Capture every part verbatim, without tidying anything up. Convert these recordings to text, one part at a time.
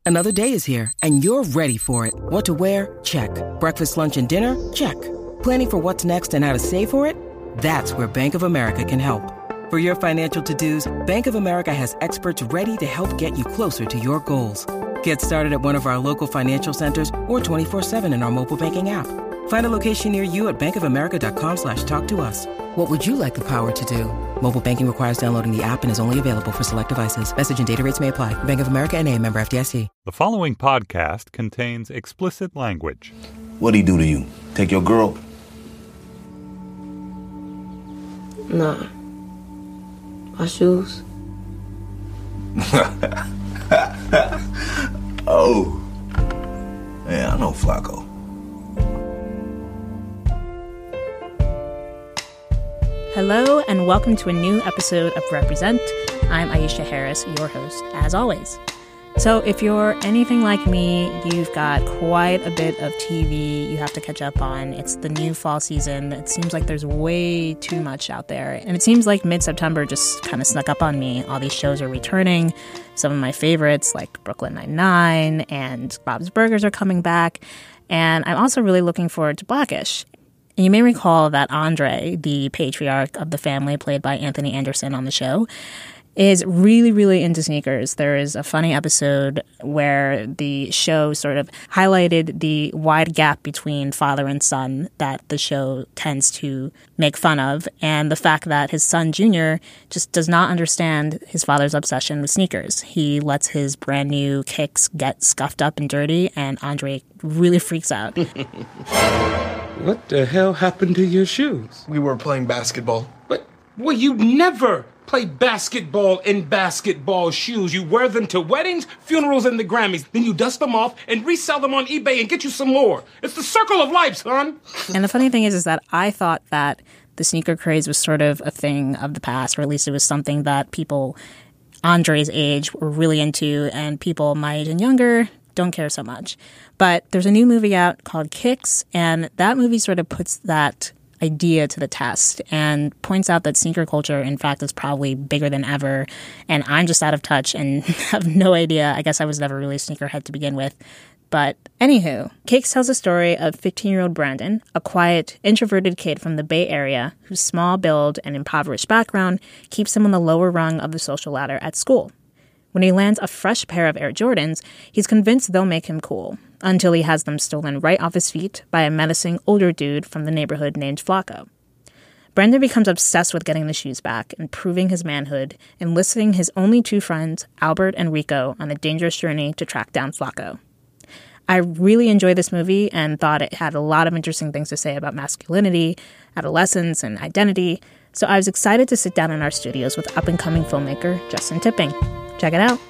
Another day is here, and you're ready for it. What to wear? Check. Breakfast, lunch, and dinner? Check. Planning for what's next and how to save for it? That's where Bank of America can help. For your financial to-dos, Bank of America has experts ready to help get you closer to your goals. Get started at one of our local financial centers or twenty-four seven in our mobile banking app. Find a location near you at bankofamerica.com slash talk to us. What would you like the power to do? Mobile banking requires downloading the app and is only available for select devices. Message and data rates may apply. Bank of America N A, member F D I C. The following podcast contains explicit language. What'd he do to you? Take your girl? Nah. My shoes. Oh. Yeah, I know Flacco. Hello and welcome to a new episode of Represent. I'm Aisha Harris, your host, as always. So if you're anything like me, you've got quite a bit of T V you have to catch up on. It's the new fall season. It seems like there's way too much out there. And it seems like mid-September just kind of snuck up on me. All these shows are returning. Some of my favorites like Brooklyn Nine-Nine and Bob's Burgers are coming back. And I'm also really looking forward to Blackish. And you may recall that Andre, the patriarch of the family played by Anthony Anderson on the show, is really, really into sneakers. There is a funny episode where the show sort of highlighted the wide gap between father and son that the show tends to make fun of, and the fact that his son, Junior, just does not understand his father's obsession with sneakers. He lets his brand new kicks get scuffed up and dirty, and Andre really freaks out. What the hell happened to your shoes? We were playing basketball. But, well, you never play basketball in basketball shoes. You wear them to weddings, funerals, and the Grammys. Then you dust them off and resell them on eBay and get you some more. It's the circle of life, son. And the funny thing is, is that I thought that the sneaker craze was sort of a thing of the past, or at least it was something that people Andre's age were really into, and people my age and younger don't care so much. But there's a new movie out called Kicks, and that movie sort of puts that idea to the test and points out that sneaker culture, in fact, is probably bigger than ever. And I'm just out of touch and have no idea. I guess I was never really a sneakerhead to begin with. But anywho, Kicks tells the story of fifteen-year-old Brandon, a quiet, introverted kid from the Bay Area whose small build and impoverished background keeps him on the lower rung of the social ladder at school. When he lands a fresh pair of Air Jordans, he's convinced they'll make him cool, until he has them stolen right off his feet by a menacing older dude from the neighborhood named Flacco. Brandon becomes obsessed with getting the shoes back and proving his manhood, enlisting his only two friends, Albert and Rico, on a dangerous journey to track down Flacco. I really enjoyed this movie and thought it had a lot of interesting things to say about masculinity, adolescence, and identity, so I was excited to sit down in our studios with up-and-coming filmmaker Justin Tipping. Check it out.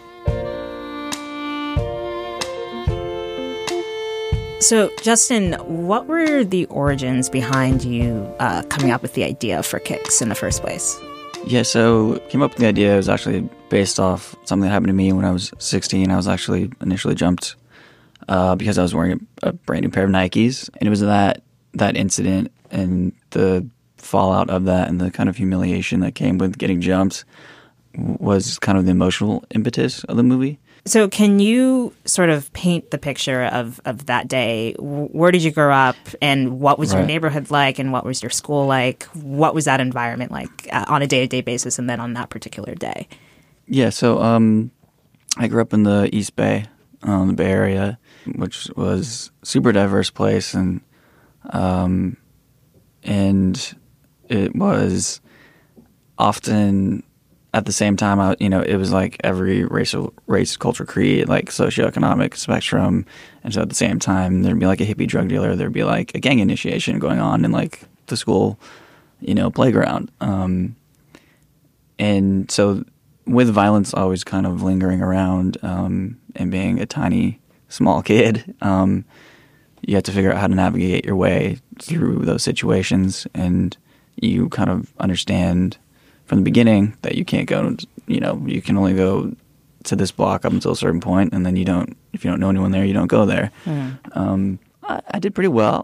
So, Justin, what were the origins behind you uh, coming up with the idea for Kicks in the first place? Yeah, so came up with the idea. It was actually based off something that happened to me when I was sixteen. I was actually initially jumped uh, because I was wearing a, a brand new pair of Nikes. And it was that that incident and the fallout of that and the kind of humiliation that came with getting jumped was kind of the emotional impetus of the movie. So can you sort of paint the picture of, of that day? Where did you grow up, and what was right. your neighborhood like, and what was your school like? What was that environment like uh, on a day-to-day basis, and then on that particular day? Yeah, so um, I grew up in the East Bay, um, the Bay Area, which was a super diverse place, and um, and it was often at the same time, I, you know, it was like every racial, race, culture, creed, like socioeconomic spectrum. And so at the same time, there'd be like a hippie drug dealer. There'd be like a gang initiation going on in like the school, you know, playground. Um, and so with violence always kind of lingering around um, and being a tiny, small kid, um, you have to figure out how to navigate your way through those situations. And you kind of understand from the beginning that you can't go, you know, you can only go to this block up until a certain point, and then you don't, if you don't know anyone there, you don't go there. Mm. Um, I, I did pretty well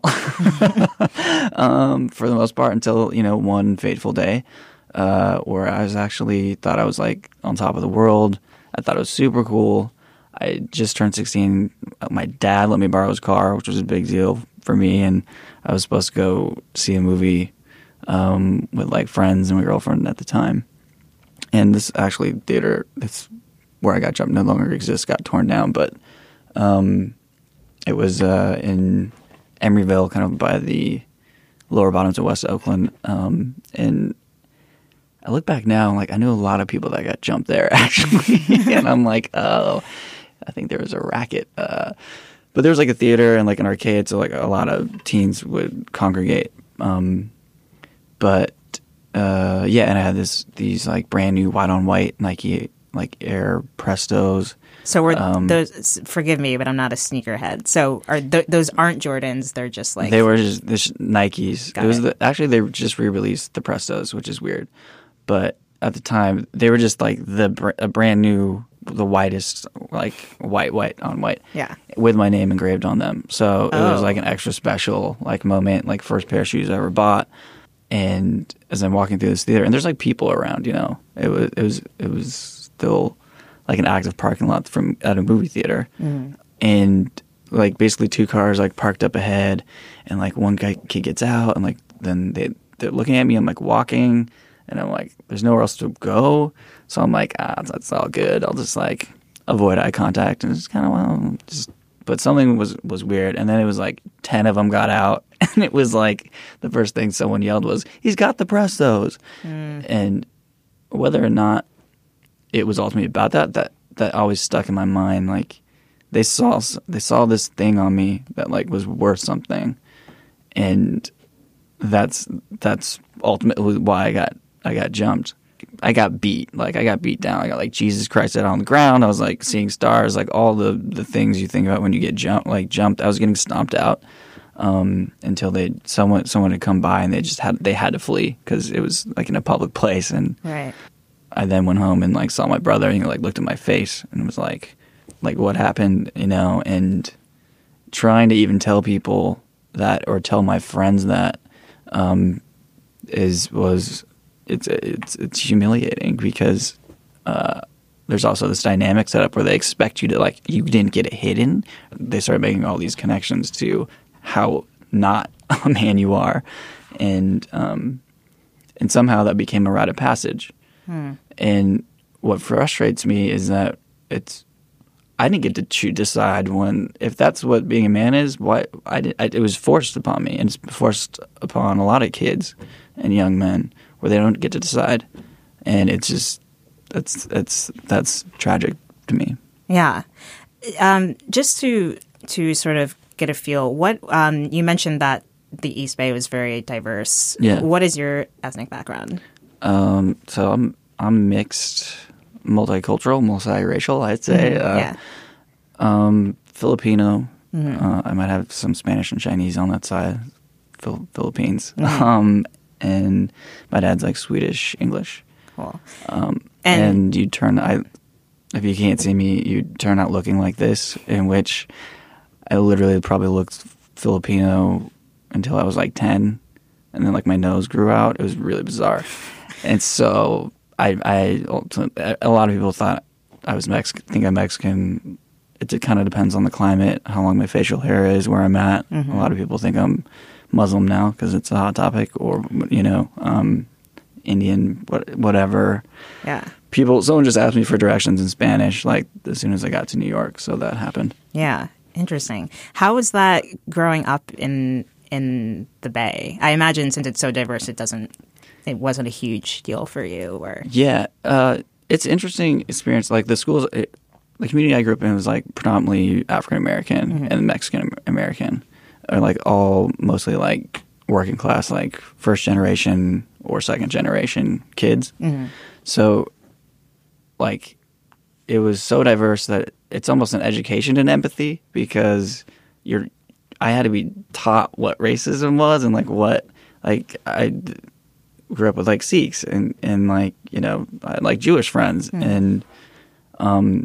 um, for the most part until, you know, one fateful day uh, where I was actually thought I was like on top of the world. I thought it was super cool. I just turned sixteen. My dad let me borrow his car, which was a big deal for me, and I was supposed to go see a movie um, with like friends and my girlfriend at the time. And this actually theater, that's where I got jumped, no longer exists, got torn down, but um, it was uh, in Emeryville, kind of by the lower bottoms of West Oakland, um, and I look back now, and like I knew a lot of people that got jumped there, actually, and I'm like, oh, I think there was a racket. Uh, but there was like a theater and like an arcade, so like a lot of teens would congregate. Um, but uh, yeah, and I had this these like brand new white on white Nike like Air Prestos. So we're Um, those. Forgive me, but I'm not a sneakerhead. So are th- those aren't Jordans? They're just like They were just, just Nikes. Got it was it. the, actually they just re-released the Prestos, which is weird. But at the time, they were just like the br- a brand new, the whitest, like white, white on white. Yeah. With my name engraved on them. So it was Oh. like an extra special like moment, like first pair of shoes I ever bought. And as I'm walking through this theater, and there's like people around, you know, it was it was it was still like an active parking lot from at a movie theater, Mm. and like basically two cars like parked up ahead, and like one guy kid gets out, and like then they they're looking at me. I'm like walking, and I'm like, there's nowhere else to go, so I'm like, ah, that's all good. I'll just like avoid eye contact, and it's kind of well, just. But something was was weird, and then it was like ten of them got out, and it was like the first thing someone yelled was, "He's got the Prestos," Mm. and whether or not it was ultimately about that, that that always stuck in my mind. Like they saw they saw this thing on me that like was worth something, and that's that's ultimately why I got I got jumped. I got beat. Like I got beat down. I got like Jesus Christ out on the ground. I was like seeing stars. Like all the the things you think about when you get jumped. Like jumped. I was getting stomped out um, until they someone someone had come by and they just had they had to flee because it was like in a public place. And Right. I then went home and like saw my brother and he like looked at my face and was like, like what happened, you know? And trying to even tell people that or tell my friends that um, is was. It's it's it's humiliating because uh, there's also this dynamic set up where they expect you to like you didn't get it hidden. They start making all these connections to how not a man you are, and um, and somehow that became a rite of passage. Hmm. And what frustrates me is that it's I didn't get to choose, decide when if that's what being a man is. What I, did, I it was forced upon me, and it's forced upon a lot of kids and young men. Where they don't get to decide, and it's just that's that's that's tragic to me. Yeah. Um, just to to sort of get a feel, what um, you mentioned that the East Bay was very diverse. Yeah. What is your ethnic background? Um, so I'm I'm mixed, multicultural, multiracial. I'd say. Mm-hmm. Uh, yeah. Um, Filipino. Mm-hmm. Uh, I might have some Spanish and Chinese on that side. Phil- Philippines. Mm-hmm. Um, and my dad's like Swedish English. Cool. Um, And- and you turn I if you can't see me, you turn out looking like this, in which I literally probably looked Filipino until I was like ten, and then like my nose grew out. It was really bizarre, and so I, I a lot of people thought I was Mexican. Think I'm Mexican. It, it kind of depends on the climate, how long my facial hair is, where I'm at. Mm-hmm. A lot of people think I'm Muslim now because it's a hot topic, or you know, um, Indian, what, whatever. Yeah. People, someone just asked me for directions in Spanish, like as soon as I got to New York, so that happened. Yeah. Interesting. How was that growing up in in the Bay? I imagine since it's so diverse, it doesn't. It wasn't a huge deal for you, or Yeah, uh, it's an interesting experience. Like the schools, it, the community I grew up in was like predominantly African American Mm-hmm. and Mexican American, or like all mostly like working class, like first generation or second generation kids. Mm-hmm. So, like, it was so diverse that it's almost an education in empathy because you're. I had to be taught what racism was and like what like I d- grew up with like Sikhs and and like you know I had like Jewish friends Mm. and um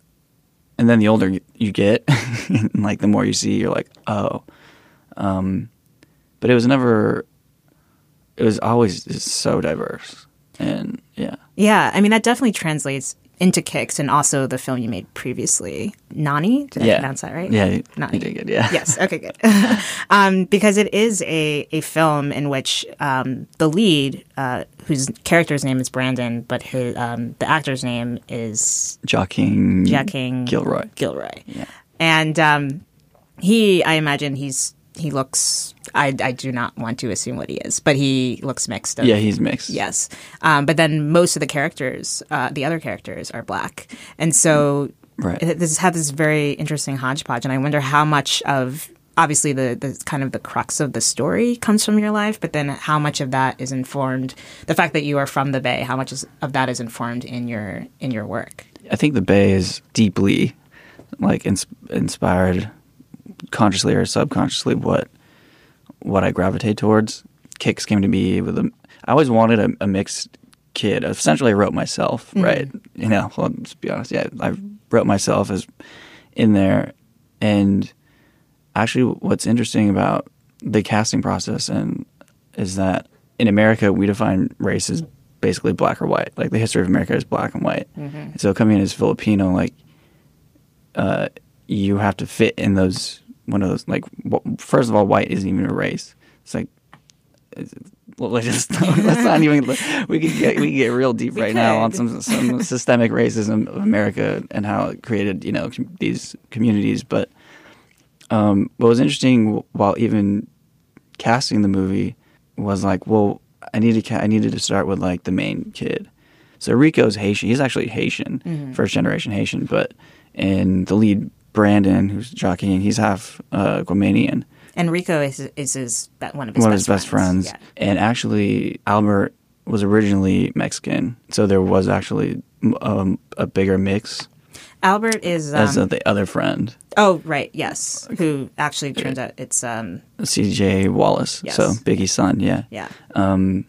and then the older you- you get and like the more you see you're like oh um but it was never it was always just so diverse and yeah yeah. I mean, that definitely translates into Kicks and also the film you made previously, Nani? Did I yeah. pronounce that right? Yeah, Nani. you did good, yeah. Yes, okay, good. um, because it is a, a film in which um, the lead, uh, whose character's name is Brandon, but his, um, the actor's name is... Joaquin, Joaquin Gilroy. Gilroy. Yeah. And um, he, I imagine he's he looks... I, I do not want to assume what he is, but he looks mixed. Of, yeah, he's mixed. Yes. Um, but then most of the characters, uh, the other characters, are black. And so right. it, this has this very interesting hodgepodge. And I wonder how much of, obviously, the, the kind of the crux of the story comes from your life, but then how much of that is informed, the fact that you are from the Bay, how much is, of that is informed in your in your work? I think the Bay is deeply, like, ins- inspired, consciously or subconsciously, what what I gravitate towards. Kicks came to me with a... I always wanted a, a mixed kid. Essentially, I wrote myself, mm-hmm. right? You know, well, let's be honest. Yeah, I wrote myself as in there. And actually, what's interesting about the casting process and is that in America, we define race as basically black or white. Like, the history of America is black and white. Mm-hmm. And so coming in as Filipino, like, uh, you have to fit in those... One of those, like, first of all, white isn't even a race. It's like, it's, well, let's just let's not even. We could get we could get real deep right now on some some systemic racism of America and how it created, you know, com- these communities. But um, what was interesting while even casting the movie was like, well, I needed ca- I needed to start with like the main kid. So Rico's Haitian. He's actually Haitian, mm-hmm. first generation Haitian, but in the lead. Brandon, who's Joaquin, he's half uh, Guamanian. And Rico is is his one of his one best of his best friends. friends. Yeah. And actually, Albert was originally Mexican, so there was actually um, a bigger mix. Albert is um, as uh, the other friend. Oh, right, yes. Who actually turns out it's um, C J Wallace. Yes. So Biggie's son. Yeah. Yeah. Um,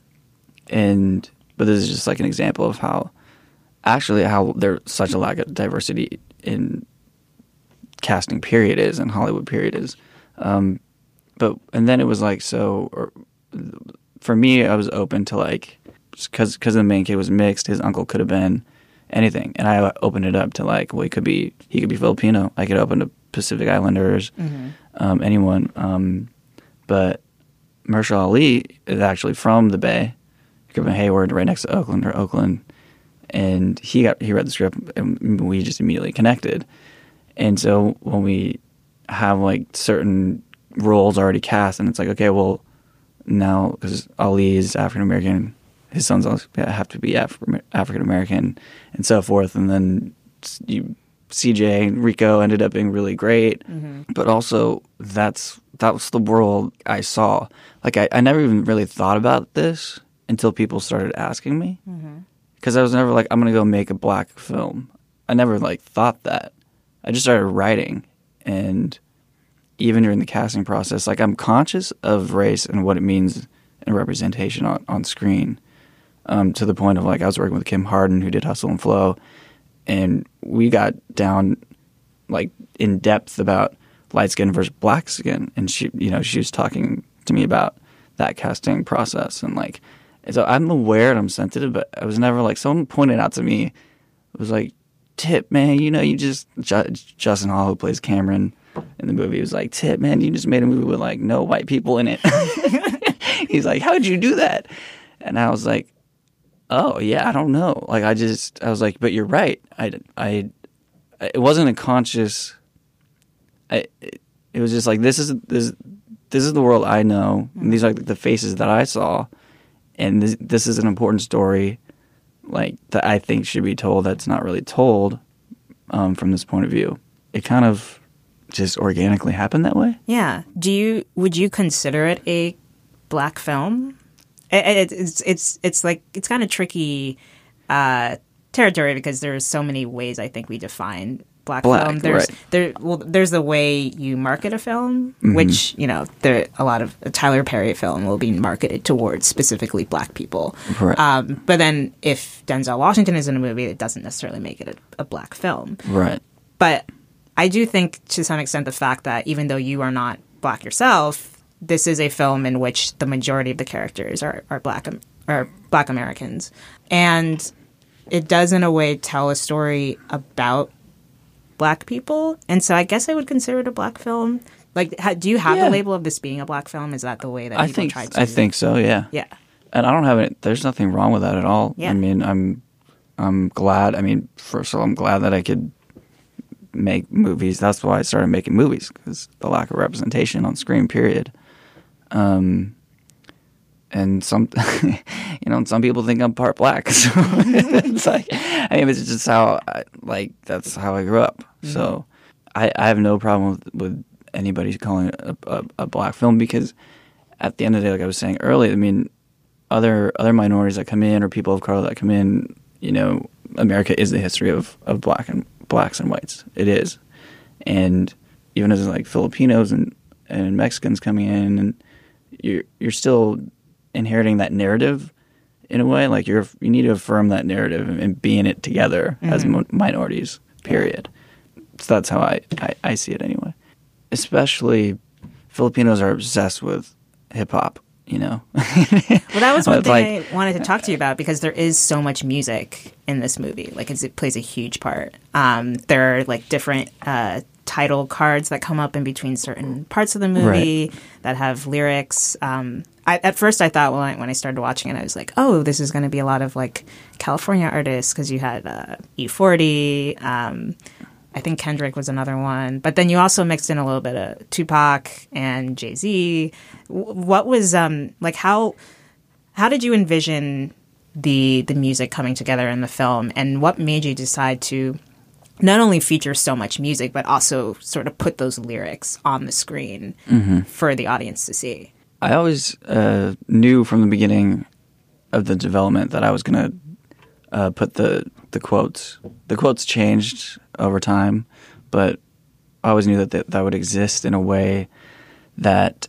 and but this is just like an example of how actually how there's such a lack of diversity in casting period is and Hollywood period is. Um, but and then it was like so or, for me I was open to like because because the main kid was mixed, his uncle could have been anything, and I opened it up to like well he could be he could be Filipino, I could open to Pacific Islanders, mm-hmm. um, anyone. Um, but Mahershala Ali is actually from the Bay, he grew up in Hayward, right next to Oakland or Oakland, and he got he read the script and we just immediately connected. And so when we have like certain roles already cast, and it's like, okay, well, now because Ali is African American, his sons also have to be Afri- African American, and so forth. And then you, C J and Rico ended up being really great, mm-hmm. but also that's that was the world I saw. Like I, I never even really thought about this until people started asking me, because mm-hmm. I was never like, I'm gonna go make a black film. I never like thought that. I just started writing, and even during the casting process, like I'm conscious of race and what it means in representation on, on screen, um, to the point of like I was working with Kim Harden, who did Hustle and Flow, and we got down like in depth about light skin versus black skin, and she, you know, she was talking to me about that casting process, and like, so I'm aware and I'm sensitive, but I was never like someone pointed out to me, it was like. Tip, man, you know, you just J- Justin Hall, who plays Cameron in the movie, was like, Tip, man, you just made a movie with like no white people in it. He's like, how'd you do that? And I was like, oh yeah, I don't know. Like I just, I was like, but you're right. I, I, it wasn't a conscious. I, it was just like this is this, this is the world I know. And these are like the faces that I saw, and this, this is an important story. Like that I think should be told that's not really told um, from this point of view. It kind of just organically happened that way. Yeah. Do you would you consider it a black film? It, it, it's it's it's like it's kind of tricky uh, territory because there's so many ways I think we define black, black film. There's right. there well there's the way you market a film, mm-hmm. which you know there a lot of a Tyler Perry film will be marketed towards specifically black people. Right. Um, but then if Denzel Washington is in a movie, it doesn't necessarily make it a, a black film. Right. But I do think to some extent the fact that even though you are not black yourself, this is a film in which the majority of the characters are, are black are black Americans, and it does in a way tell a story about Black people, and so I guess I would consider it a Black film. Like, ha, do you have yeah. the label of this being a Black film? Is that the way that I people think, try to? I think so. Yeah. Yeah. And I don't have it. There's nothing wrong with that at all. Yeah. I mean, I'm, I'm glad. I mean, first of all, I'm glad that I could make movies. That's why I started making movies, because the lack of representation on screen. Period. Um. And some, you know, some people think I'm part Black. So it's like, I mean, it's just how, I, like, that's how I grew up. Mm-hmm. So I, I have no problem with, with anybody calling it a, a, a Black film, because at the end of the day, like I was saying earlier, I mean, other other minorities that come in, or people of color that come in, you know, America is the history of, of black and blacks and whites. It is. And even as like Filipinos and, and Mexicans coming in, and you're you're still inheriting that narrative in a way. Like you're you need to affirm that narrative and, and be in it together mm-hmm. as mo- minorities. Period. So that's how I, I, I see it anyway. Especially Filipinos are obsessed with hip hop. You know. Well, that was one thing like, I wanted to talk to you about, because there is so much music in this movie. Like it's, it plays a huge part. Um, there are like different uh, title cards that come up in between certain parts of the movie right. that have lyrics. Um, I, at first, I thought when I, when I started watching it, I was like, "Oh, this is going to be a lot of like California artists," because you had uh, E forty. Um, I think Kendrick was another one. But then you also mixed in a little bit of Tupac and Jay-Z. What was, um, like, how how did you envision the the music coming together in the film? And what made you decide to not only feature so much music, but also sort of put those lyrics on the screen mm-hmm. for the audience to see? I always uh, knew from the beginning of the development that I was going to uh, put the, the quotes. The quotes changed over time, but I always knew that th- that would exist in a way that,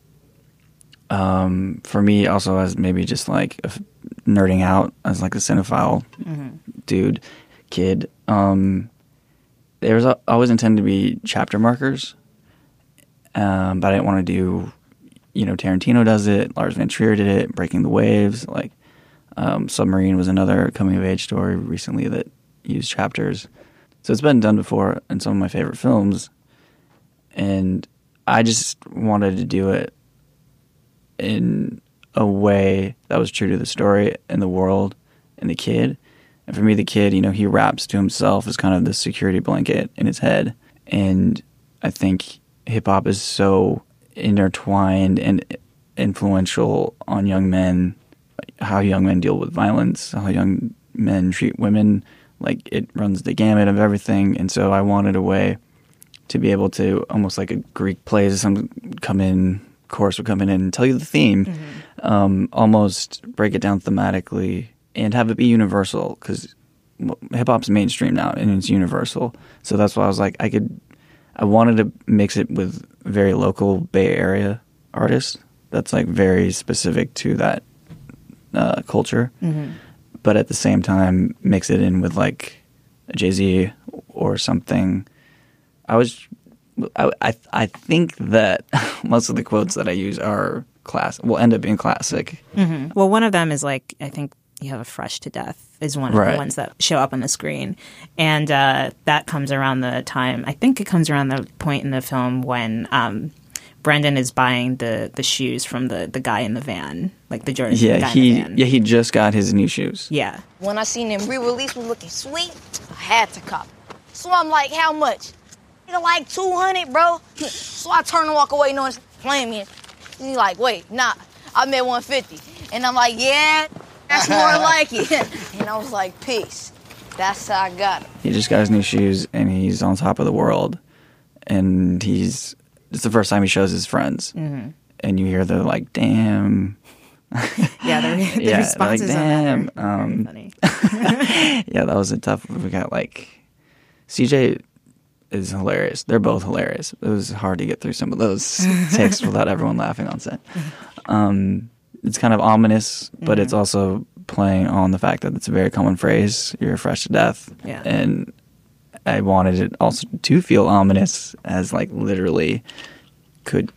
um, for me, also as maybe just like a f- nerding out as like a cinephile mm-hmm. dude, kid. Um, there was a- always intended to be chapter markers, um, but I didn't want to do, you know, Tarantino does it, Lars von Trier did it, Breaking the Waves, like um, Submarine was another coming of age story recently that used chapters. So it's been done before in some of my favorite films, and I just wanted to do it in a way that was true to the story and the world and the kid. And for me, the kid, you know, he raps to himself as kind of the security blanket in his head. And I think hip-hop is so intertwined and influential on young men, how young men deal with violence, how young men treat women. Like, it runs the gamut of everything. And so I wanted a way to be able to, almost like a Greek play, some come in, chorus would come in and tell you the theme, mm-hmm. um, almost break it down thematically and have it be universal, because hip-hop's mainstream now and it's universal. So that's why I was like, I could, I wanted to mix it with very local Bay Area artists that's like very specific to that uh, culture. Mm-hmm. But at the same time, mix it in with like a Jay-Z or something. I was, I, I, I think that most of the quotes that I use are class, will end up being classic. Mm-hmm. Well, one of them is like, I think you have a Fresh to Death is one of right. the ones that show up on the screen. And uh, that comes around the time, I think it comes around the point in the film when um, Brendan is buying the, the shoes from the, the guy in the van, like the Jordan yeah, guy he, in the van. Yeah, he just got his new shoes. Yeah. When I seen them re-release was looking sweet, I had to cop. So I'm like, how much? Nigga, like two hundred, bro. So I turn and walk away knowing it's playing me. And he's like, wait, nah, I meant one fifty. And I'm like, yeah, that's more like it. And I was like, peace. That's how I got him. He just got his new shoes, and he's on top of the world. And he's... It's the first time he shows his friends. Mm-hmm. And you hear the, like, damn... Yeah, the, the yeah, responses like, damn. on that are um, funny. Yeah, that was a tough... We got, like... C J is hilarious. They're both hilarious. It was hard to get through some of those takes without everyone laughing on set. Um, it's kind of ominous, but mm-hmm. it's also playing on the fact that it's a very common phrase, you're fresh to death. Yeah. And I wanted it also to feel ominous, as like literally could,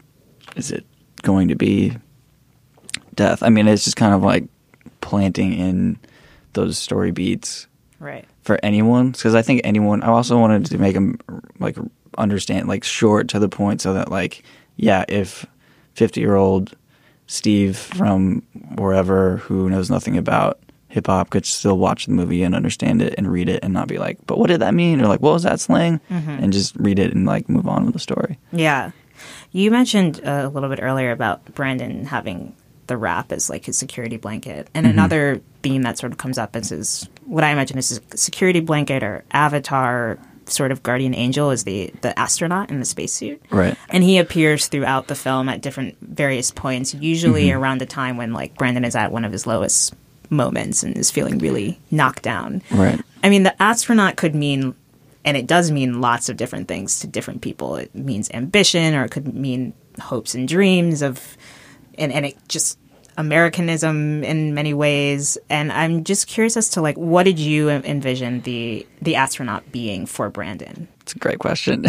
is it going to be death? I mean, it's just kind of like planting in those story beats right. for anyone, because I think anyone. I also wanted to make them like understand, like short to the point, so that like yeah, if fifty year old Steve from wherever who knows nothing about hip hop could still watch the movie and understand it and read it and not be like, but what did that mean? Or like, what was that slang? Mm-hmm. And just read it and like move on with the story. Yeah. You mentioned uh, a little bit earlier about Brandon having the rap as like his security blanket. And mm-hmm. another theme that sort of comes up is his, what I imagine is his security blanket or avatar sort of guardian angel is the, the astronaut in the spacesuit. Right. And he appears throughout the film at different various points, usually mm-hmm. around the time when like Brandon is at one of his lowest moments and is feeling really knocked down. Right. I mean, the astronaut could mean, and it does mean lots of different things to different people. It means ambition, or it could mean hopes and dreams of, and, and it just Americanism in many ways. And I'm just curious as to like, what did you envision the the astronaut being for Brandon? It's a great question.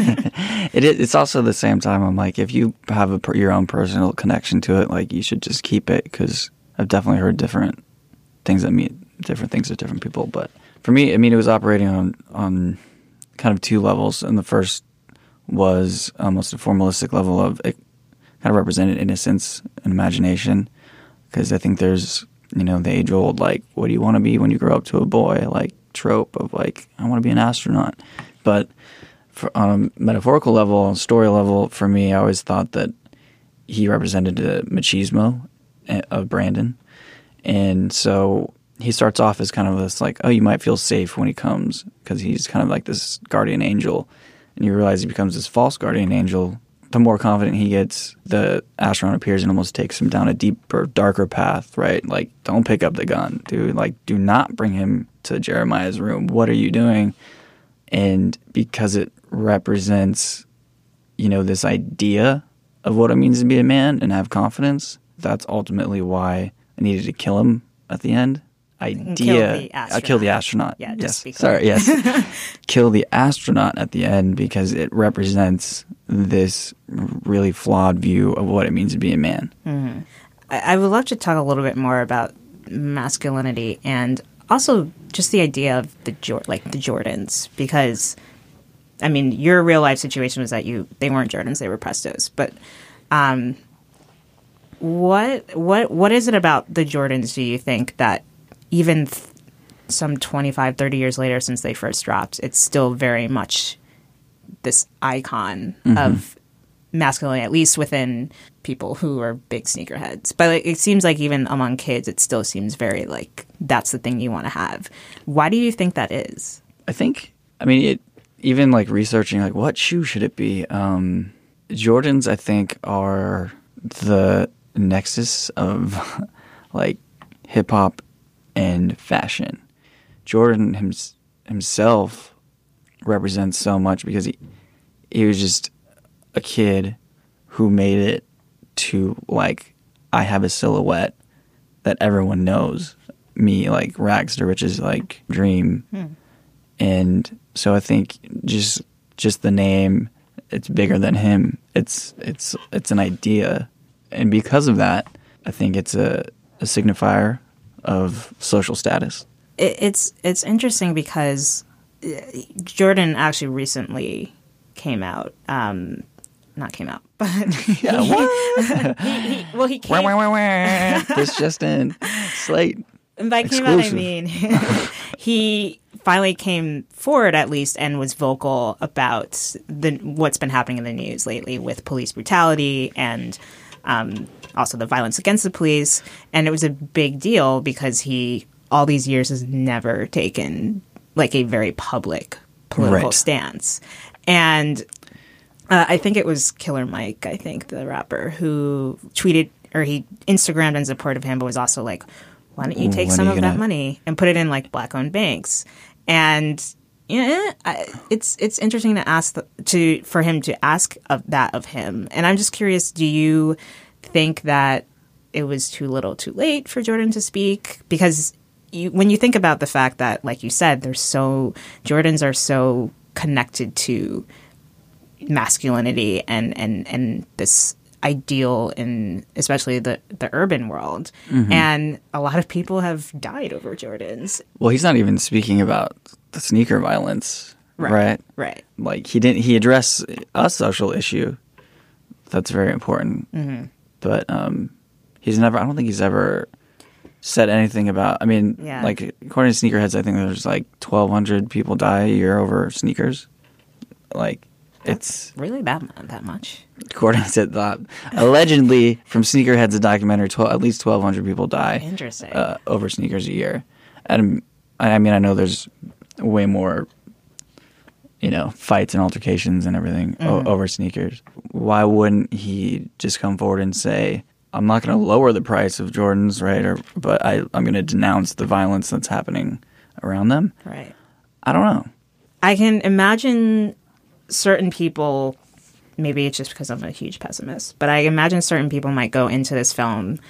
it is, it's also the same time I'm like, if you have a, your own personal connection to it, like you should just keep it, because I've definitely heard different things that mean different things to different people. But for me, I mean, it was operating on on kind of two levels. And the first was almost a formalistic level of it kind of represented innocence and imagination, because I think there's, you know, the age old like, what do you want to be when you grow up to a boy, like trope of like, I want to be an astronaut. But for, on a metaphorical level, on a story level, for me, I always thought that he represented the machismo of Brandon. And so he starts off as kind of this like, oh, you might feel safe when he comes, because he's kind of like this guardian angel. And you realize he becomes this false guardian angel. The more confident he gets, the astronaut appears and almost takes him down a deeper, darker path, right? Like, don't pick up the gun, dude. Like, do not bring him to Jeremiah's room. What are you doing? And because it represents, you know, this idea of what it means to be a man and have confidence, that's ultimately why I needed to kill him at the end. Idea. Kill the astronaut. I kill the astronaut. Yeah, yes. just Sorry, yes. Kill the astronaut at the end, because it represents this really flawed view of what it means to be a man. Mm-hmm. I, I would love to talk a little bit more about masculinity and also just the idea of the Jor- like the Jordans, because I mean, your real life situation was that you they weren't Jordans, they were Prestos, but um, what what what is it about the Jordans, do you think, that even th- some twenty-five, thirty years later since they first dropped, it's still very much this icon mm-hmm. of masculinity, at least within people who are big sneakerheads. But like, it seems like even among kids, it still seems very like, that's the thing you want to have. Why do you think that is? I think, I mean, it, even like researching, like what shoe should it be? Um, Jordans, I think, are the nexus of like hip hop and fashion. Jordan him, himself represents so much, because he he was just a kid who made it to like, I have a silhouette that everyone knows me, like rags to riches, like dream. Hmm. And so I think just just the name, it's bigger than him. It's it's it's an idea, and because of that, I think it's a, a signifier of social status. It, it's it's interesting because Jordan actually recently came out. Um, not came out, but yeah, what? he, he, well, he came. Wah, wah, wah, wah. This just in, Slate. And by came out, I mean he finally came forward, at least, and was vocal about the what's been happening in the news lately with police brutality and um, also the violence against the police. And it was a big deal because he, all these years, has never taken like a very public political right. stance. And uh, I think it was Killer Mike, I think, the rapper, who tweeted, or he Instagrammed in support of him, but was also like, why don't you take when some of gonna... that money and put it in like black-owned banks? And yeah, it's it's interesting to ask the, to for him to ask of that of him. And I'm just curious, do you think that it was too little, too late for Jordan to speak? Because you, when you think about the fact that, like you said, there's so Jordans are so connected to masculinity and and and this ideal in especially the, the urban world. Mm-hmm. And a lot of people have died over Jordans. Well, he's not even speaking about the sneaker violence, right? Right. right. Like he didn't he addressed a social issue that's very important. Mm-hmm. But um, he's never I don't think he's ever said anything about I mean, yeah. like according to Sneakerheads, I think there's like twelve hundred people die a year over sneakers. Like That's it's really that that much. According to that, allegedly from Sneakerheads, a documentary, twelve, at least twelve hundred people die. Interesting. Uh, over sneakers a year, and I mean I know there's way more, you know, fights and altercations and everything mm. o- over sneakers. Why wouldn't he just come forward and say, "I'm not going to lower the price of Jordans, right? Or but I I'm going to denounce the violence that's happening around them." Right. I don't know. I can imagine certain people, maybe it's just because I'm a huge pessimist, but I imagine certain people might go into this film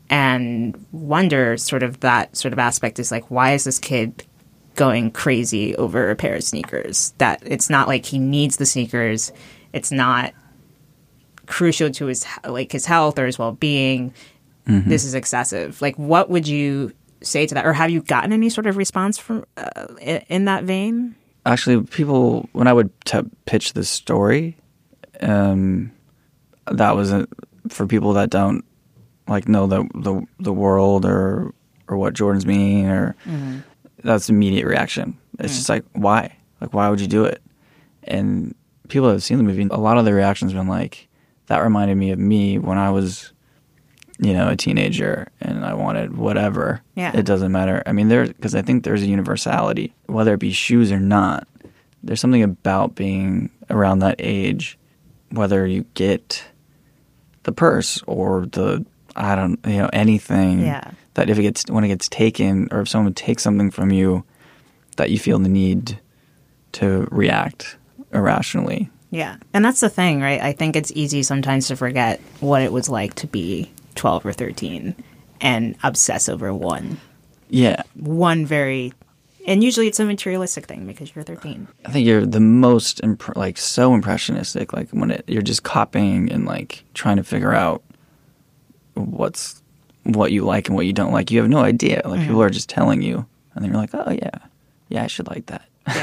and wonder sort of that sort of aspect is like, why is this kid going crazy over a pair of sneakers? That it's not like he needs the sneakers. It's not crucial to his like his health or his well-being. Mm-hmm. This is excessive. Like, what would you say to that? Or have you gotten any sort of response from uh, in, in that vein? Actually, people, when I would t- pitch the story, um, that was a, for people that don't like know the the, the world or or what Jordans mean, or mm-hmm. that's immediate reaction. It's mm. just like, why? Like, why would you do it? And people that have seen the movie, a lot of the reactions have been like, that reminded me of me when I was, you know, a teenager and I wanted whatever. Yeah. It doesn't matter. I mean, there because I think there's a universality, whether it be shoes or not. There's something about being around that age, whether you get the purse or the, I don't, you know, anything. Yeah. That if it gets, when it gets taken or if someone takes something from you, that you feel the need to react irrationally. Yeah. And that's the thing, right? I think it's easy sometimes to forget what it was like to be twelve or thirteen and obsess over one. Yeah. One very, and usually it's a materialistic thing because you're thirteen. I think you're the most, imp- like, so impressionistic, like, when it, you're just copying and, like, trying to figure out what's, what you like and what you don't like. You have no idea. Like, mm-hmm. people are just telling you, and then you're like, oh, yeah, yeah, I should like that.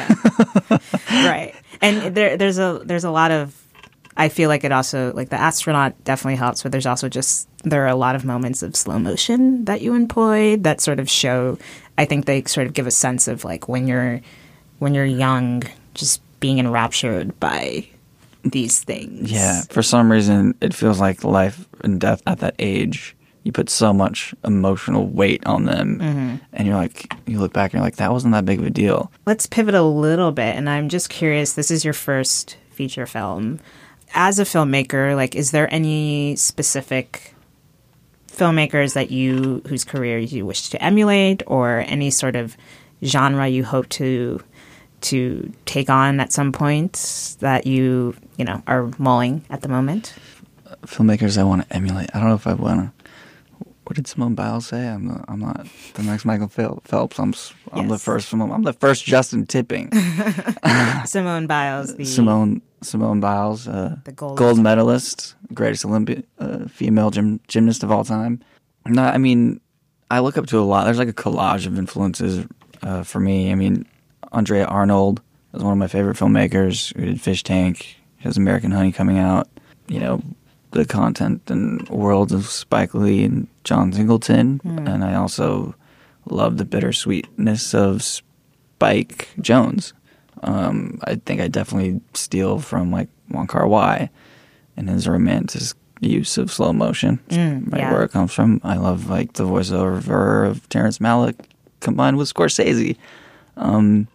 Yeah. Right. And there, there's a, there's a lot of, I feel like it also, like the astronaut definitely helps, but there's also just, there are a lot of moments of slow motion that you employ that sort of show, I think they sort of give a sense of like when you're, when you're young, just being enraptured by these things. Yeah. For some reason, it feels like life and death at that age, you put so much emotional weight on them mm-hmm. and you're like, you look back and you're like, that wasn't that big of a deal. Let's pivot a little bit. And I'm just curious, this is your first feature film. As a filmmaker, like, is there any specific filmmakers that you, whose careers you wish to emulate, or any sort of genre you hope to to take on at some point that you, you know, are mulling at the moment? Filmmakers I want to emulate. I don't know if I want to. What did Simone Biles say? I'm the, I'm not the next Michael Phelps. I'm I'm yes. the first. I'm the first Justin Tipping. Simone Biles. The Simone Simone Biles, uh, the gold, gold medalist, greatest Olympic uh, female gym, gymnast of all time. No, I mean, I look up to a lot. There's like a collage of influences uh, for me. I mean, Andrea Arnold is one of my favorite filmmakers who did Fish Tank. He has American Honey coming out. You know, the content and worlds of Spike Lee and John Singleton. Mm. And I also love the bittersweetness of Spike Jonze. Um, I think I definitely steal from like Wong Kar-wai and his romantic use of slow motion, mm, right, yeah. where it comes from. I love like the voiceover of Terrence Malick combined with Scorsese. Um,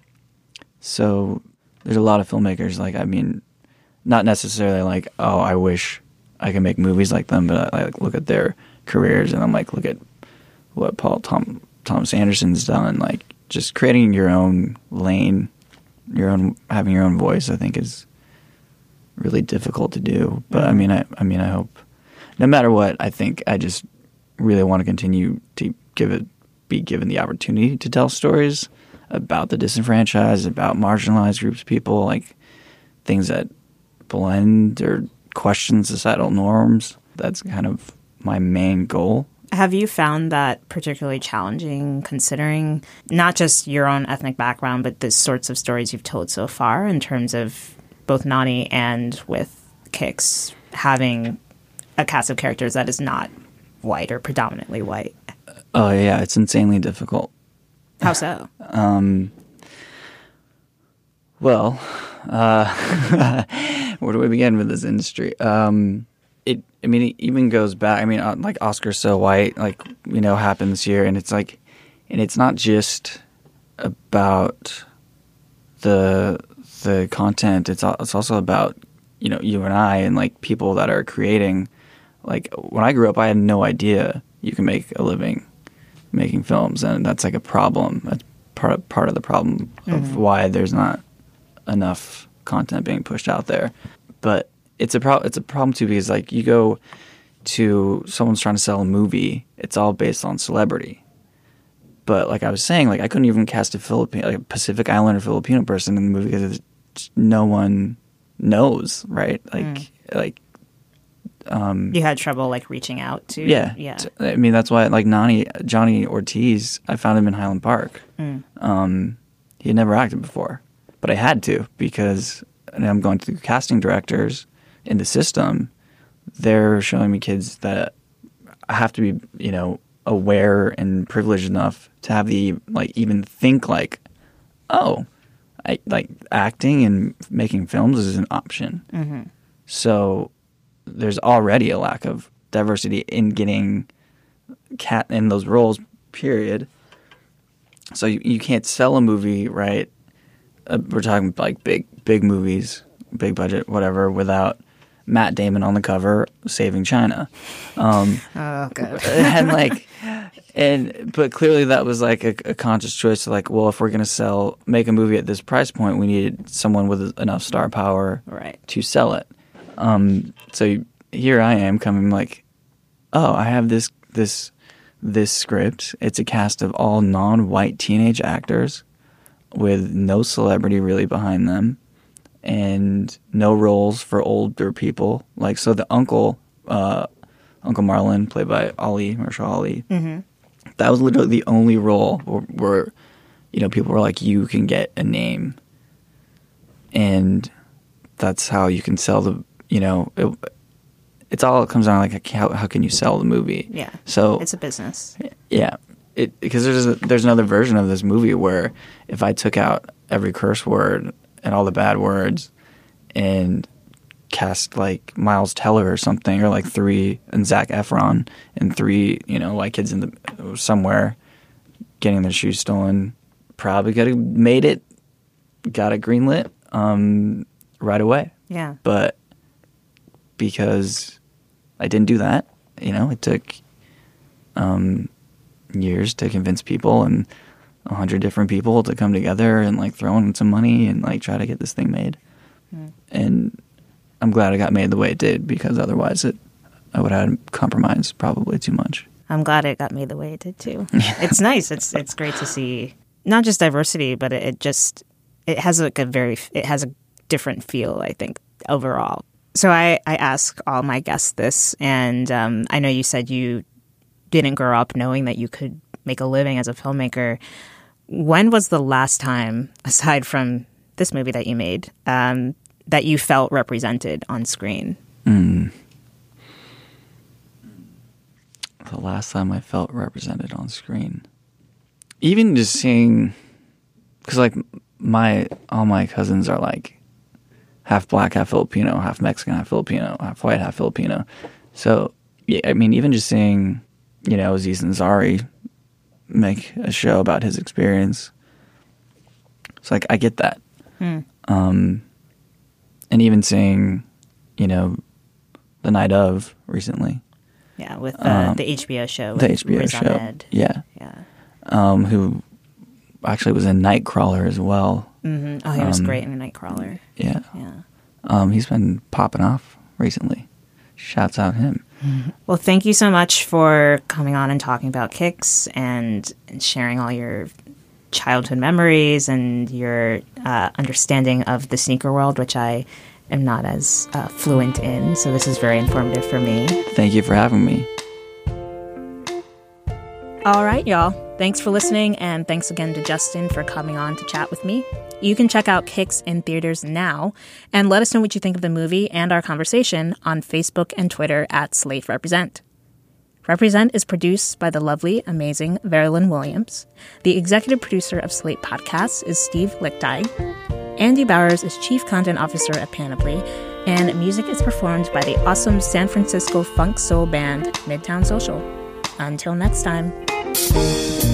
so there's a lot of filmmakers, like, I mean, not necessarily like, oh, I wish I could make movies like them, but I, I like, look at their careers and I'm like, look at what Paul Tom, Thomas Anderson's done. Like, just creating your own lane, your own, having your own voice, I think is really difficult to do. But I mean, I, I mean, I hope, no matter what, I think I just really want to continue to give it, be given the opportunity to tell stories about the disenfranchised, about marginalized groups of people, like things that blend or question societal norms. that's kind of my main goal. Have you found that particularly challenging, considering not just your own ethnic background, but the sorts of stories you've told so far in terms of both Nani and with Kicks having a cast of characters that is not white or predominantly white? Oh, yeah, it's insanely difficult. How so? um, well, uh, where do we begin with this industry? Um, it, I mean, it even goes back. I mean, uh, like Oscar So White, like, you know, happens here, and it's like, and it's not just about the the content. It's it's also about, you know, you and I and like people that are creating. Like when I grew up, I had no idea you can make a living making films, and that's like a problem. That's part of, part of the problem of mm-hmm. why there's not enough content being pushed out there. But it's a pro- it's a problem too, because like you go to someone's trying to sell a movie, it's all based on celebrity. But like I was saying, like I couldn't even cast a Filipino, like a Pacific Islander Filipino person in the movie because no one knows, right? Like mm. like. Um, you had trouble like reaching out to yeah yeah I mean that's why like Nani Johnny Ortiz, I found him in Highland Park. mm. Um, he had never acted before, but I had to because and I'm going through casting directors in the system. They're showing me kids that I have to be, you know, aware and privileged enough to have the like even think like, oh, I like acting and making films is an option. Mm-hmm. So there's already a lack of diversity in getting cat in those roles, period. So you, you can't sell a movie, right? Uh, we're talking like big, big movies, big budget, whatever, without Matt Damon on the cover saving China. Um, oh, God. and like, and but clearly that was like a, a conscious choice. Like, well, if we're gonna sell, make a movie at this price point, we needed someone with enough star power, right, to sell it. Um, so here I am coming like, oh, I have this this this script. It's a cast of all non-white teenage actors with no celebrity really behind them, and no roles for older people. Like, so the uncle, uh, Uncle Marlon, played by Ali, Marshall Ali, mm-hmm. that was literally the only role where, where, you know, people were like, you can get a name, and that's how you can sell the. You know, it, it's all it comes down to like how how can you sell the movie? Yeah, so it's a business. Yeah, it because there's a, there's another version of this movie where if I took out every curse word and all the bad words and cast like Miles Teller or something, or like three and Zac Efron and three, you know, white kids in the somewhere getting their shoes stolen, probably could have made it, got it greenlit um, right away. Yeah, but because I didn't do that, you know, it took um, years to convince people and a hundred different people to come together and like throw in some money and like try to get this thing made. Mm. And I'm glad it got made the way it did, because otherwise it I would have compromised probably too much. I'm glad it got made the way it did too. It's nice. It's it's great to see not just diversity, but it, it just it has like a very it has a different feel, I think, overall. So I, I ask all my guests this, and um, I know you said you didn't grow up knowing that you could make a living as a filmmaker. When was the last time, aside from this movie that you made, um, that you felt represented on screen? Mm. The last time I felt represented on screen. Even just seeing, because like my all my cousins are like half black, half Filipino, half Mexican, half Filipino, half white, half Filipino. So, yeah, I mean, even just seeing, you know, Aziz Ansari make a show about his experience, it's like, I get that. Hmm. Um, and even seeing, you know, The Night Of recently. Yeah, with the, um, the H B O show. The H B O Riz show. Ahmed. Yeah. Yeah. Um, who actually was in Nightcrawler as well. Mm-hmm. Oh, he was um, great in Nightcrawler. Yeah. Yeah. Um, he's been popping off recently. Shouts out him. Mm-hmm. Well, thank you so much for coming on and talking about Kicks and, and sharing all your childhood memories and your uh, understanding of the sneaker world, which I am not as uh, fluent in. So this is very informative for me. Thank you for having me. All right, y'all. Thanks for listening, and thanks again to Justin for coming on to chat with me. You can check out Kicks in theaters now, and let us know what you think of the movie and our conversation on Facebook and Twitter at Slate Represent. Represent is produced by the lovely, amazing Veralyn Williams. The executive producer of Slate Podcasts is Steve Lichtai. Andy Bowers is chief content officer at Panoply, and music is performed by the awesome San Francisco funk soul band Midtown Social. Until next time.